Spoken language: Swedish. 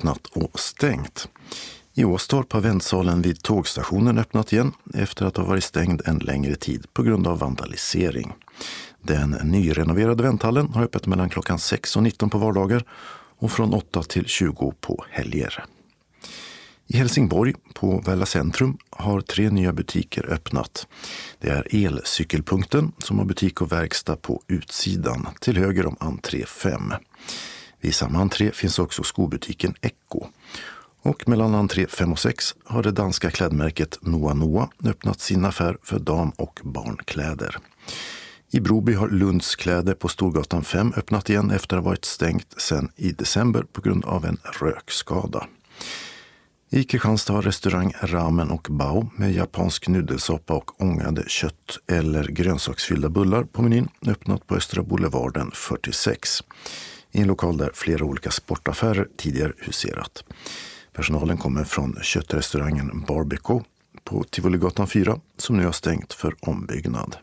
öppnat och stängt. I Åstorp har väntsalen vid tågstationen öppnat igen efter att ha varit stängd en längre tid på grund av vandalisering. Den nyrenoverade vänthallen har öppet mellan klockan 6 och 19 på vardagar och från 8 till 20 på helger. I Helsingborg på Välla centrum har 3 nya butiker öppnat. Det är Elcykelpunkten som har butik och verkstad på utsidan till höger om entré 5. Vid samma entré finns också skobutiken Echo. Och mellan entré 5 och 6 har det danska klädmärket Noa Noa öppnat sin affär för dam- och barnkläder. I Broby har Lunds kläder på Storgatan 5 öppnat igen efter att ha varit stängt sedan i december på grund av en rökskada. I Kristianstad har restaurang Ramen och Bao med japansk nudelsoppa och ångade kött- eller grönsaksfyllda bullar på menyn öppnat på Östra Boulevarden 46. I en lokal där flera olika sportaffärer tidigare huserat. Personalen kommer från köttrestaurangen Barbecue på Tivoligatan 4 som nu har stängt för ombyggnad.